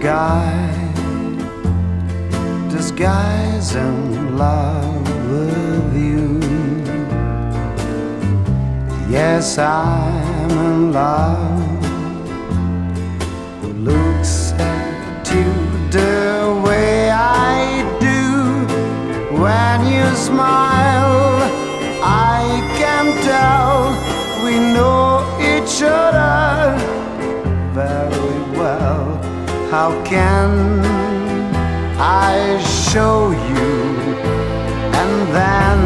sky, disguising love with you. Yes, I'm in love. Who looks at you the way I do? When you smile, I can tell we know each other very well. How can I show you? And then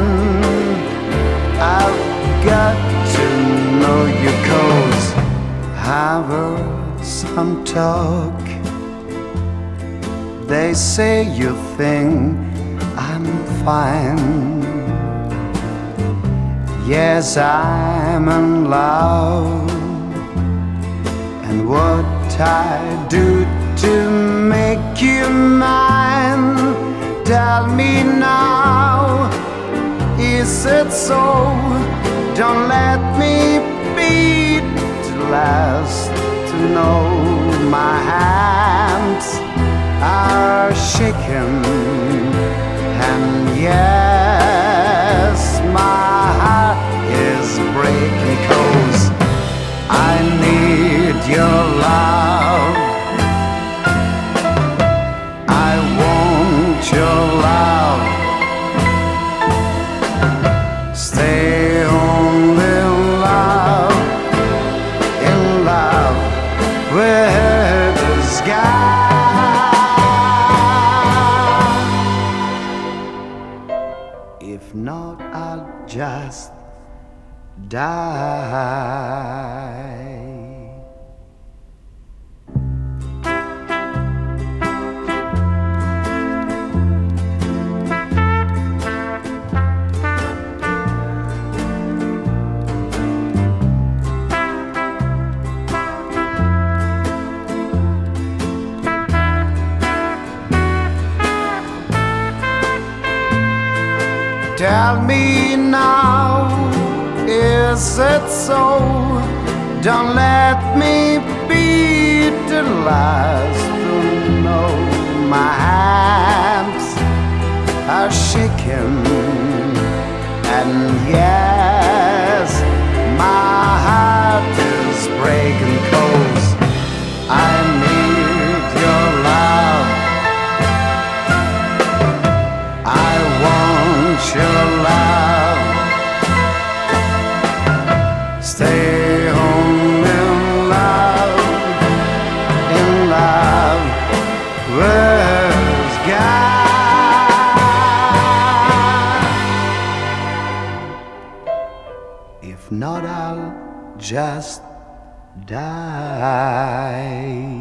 I've got to know you, 'cause I've heard some talk. They say you think I'm fine. Yes, I'm in love. And what I do to make you mine? Tell me now, is it so? Don't let me be the last to know. My hands are shaking, and yes, my heart is breaking, 'cause I need your love. I want your love. Stay only in love with the sky. If not, I'll just die. Tell me now, is it so? Don't let me be the last to know. My hands are shaking, and yes, my heart is breaking, 'cause I need your love. I want your love. Stay home in love with God. If not, I'll just die.